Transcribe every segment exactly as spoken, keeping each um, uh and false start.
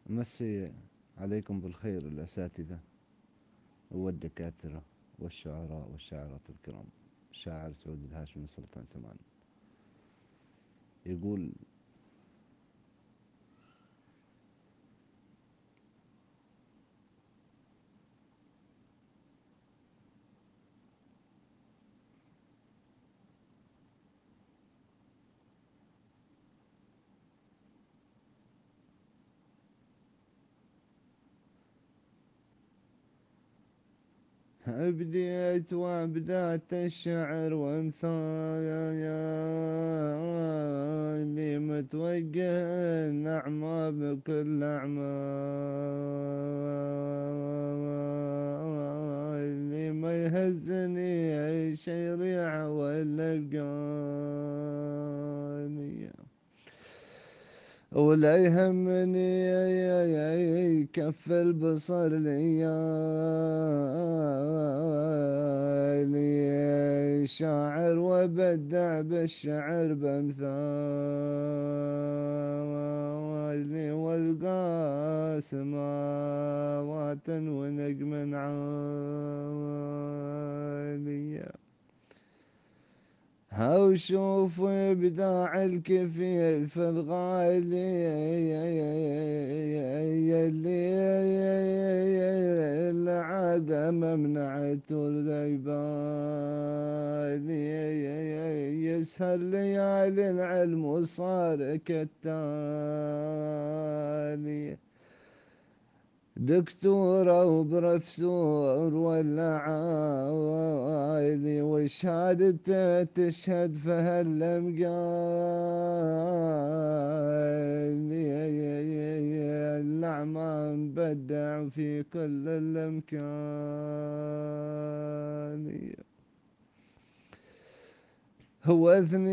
أمسي عليكم بالخير الأساتذة والدكاترة والشعراء والشاعرات الكرام. الشاعر سعود الهاشمي سلطان تمان يقول: بديت وابدأت الشعر وامثالي متوجه النعمة بكل أعمالي، ما يهزني شي ريعة ولا بقاني، ولا يهمني كف البصر ليالي، شاعر وبدع بالشعر بامثالي، والقى سماوات ونجم عالي، هاو شوف ابداع الكفيف الغالي اللي العاقة ممنعته الذيباني، يسهر ليالي العلم وصار كالتالي، دكتورة وبروفيسور ولا عايلي، وشهادته تشهد في هالمقالي، الأعمى مبدع في كل الأمكان، هو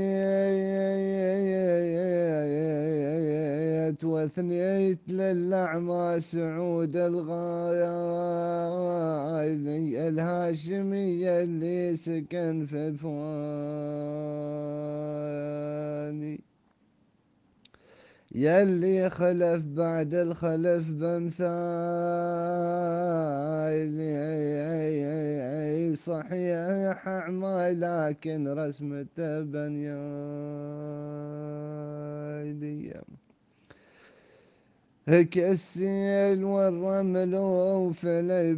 اثنيت واثنيت للأعمى سعود الغايلي، الهاشمية اللي سكن في الفواني، يلي خلف بعد الخلف بمثالي، صحيح أعمى لكن رسمته بنيالي، كالسيل والرمل وفي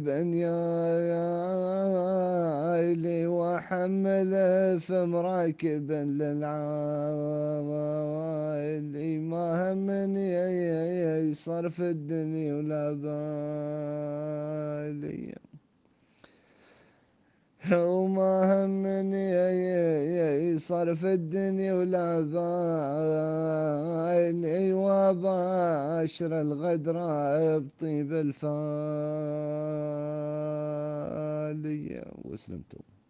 البنيالي، وحمله في مراكب للعالي، ما همني صرف الدنيا ولا بالي، وما همني صرف الدنيا ولا بالي، وباشر الغدرة بطيب الفالي. وسلمتم.